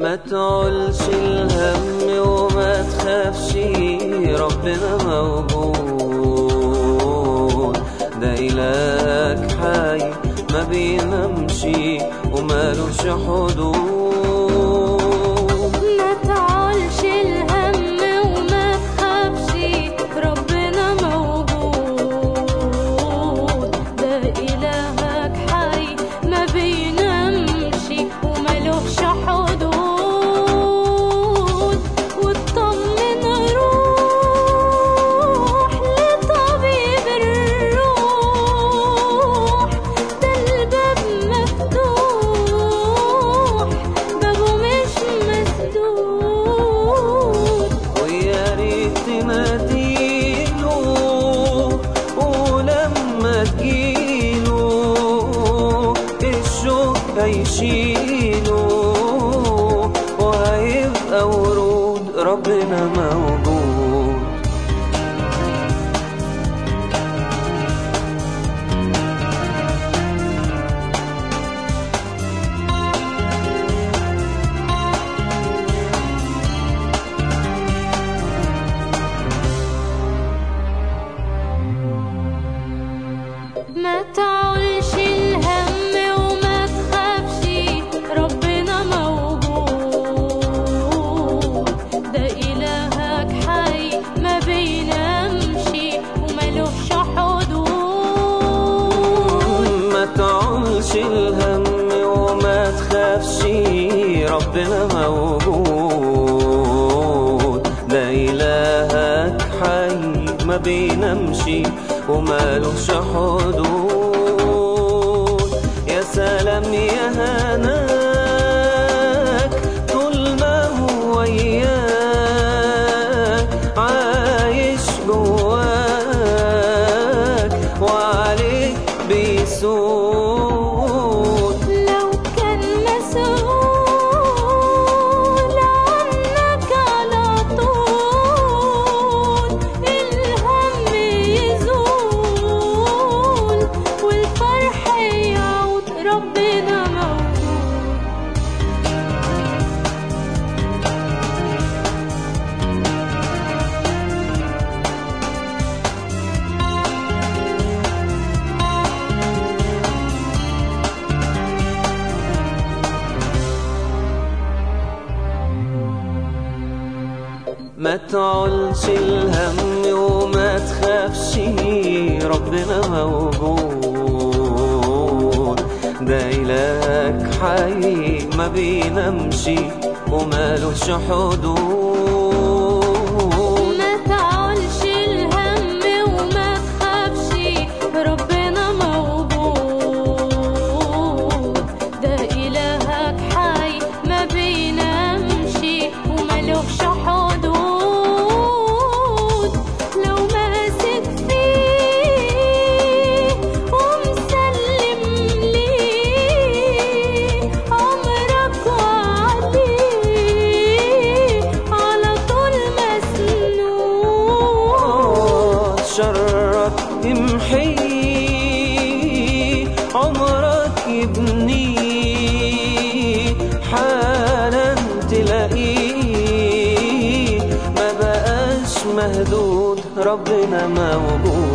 ما تعولش الهم وما تخافش، ربنا موجود. ده إلهك حي ما بينامش ومالوش حدود. ما تعولش الهم وما تخافش، ربنا موجود. ده إلهك حي ما بينامش ومالوش حدود. واطمن روح لطبيب الروح، ده الباب مفتوح بابه مش مسدود. ويا ريت تناديله ولما تجيله الشوق هيشيله وهيبقى ورود، ربنا موجود. ما تعولش الهم وما تخافش، ربنا موجود. ده إلهك حي ما بينامش ومالوش حدود. ما تعولش الهم وما تخافش، ربنا موجود. ده إلهك حي ما بينامش ومالوش حدود. يا سلام يا هناك طول ما هو وياك، عايش جواك وعليك بيسود. لو كان مسؤول عنك على طول، الهم يزول والفرح يعود، ربنا موجود. ما تعولش الهم وما تخافش، ربنا موجود. ده إلهك حي ما بينامش ومالوش حدود. ما تعولش الهم وما تخافش، ربنا موجود. ده إلهك حي ما بينامش ومالوش حدود. لو ماسك فيه ومسلم ليه عمرك وعليه على طول مسنود. شرك يمحيه عمرك يبنيه، حالا تلاقيه ما بقاش مهدود، ربنا موجود.